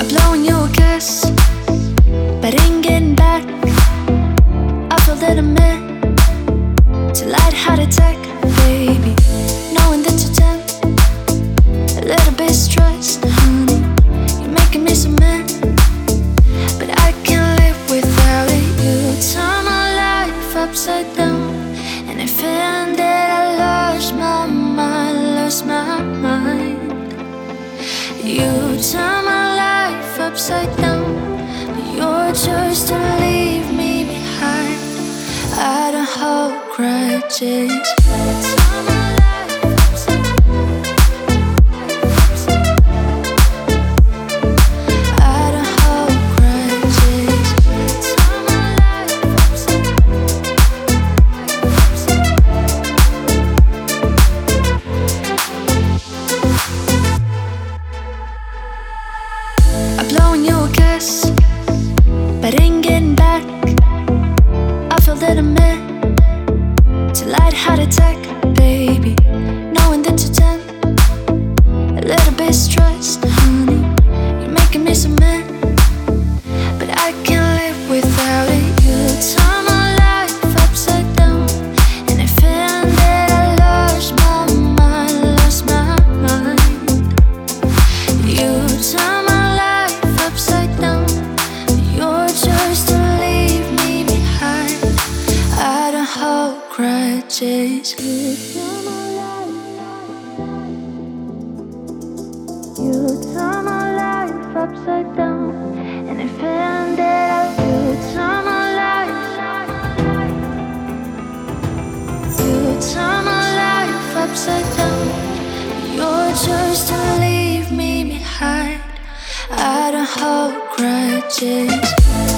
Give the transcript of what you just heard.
blowing you a kiss, but ain't getting back. I feel that I'm meant to light-hearted attack, baby. Knowing that you're a little bit stressed, honey. You're making me so mad, but I can't live without it. You turn my life upside down, and if it ended, I lost my mind, lost my mind. You turn my life upside down, but your choice to leave me behind. I don't hold grudges. Turn my life upside down. I don't hold grudges. Turn my life upside I'm blowing you a kiss, but ain't getting back. I feel that I'm meant to light-hearted attack, baby. Knowing that you're a little bit stressed, honey. You're making me so mad, but I can't live without it. You turn my life upside down, and if it ended, I lost my mind, lost my mind. You turn my life upside down, your choice to leave me behind. I don't hold grudges. You turn my life upside down, and if it ended, you turn my life. You turn my life upside down, your choice to leave me behind. I don't hold grudges.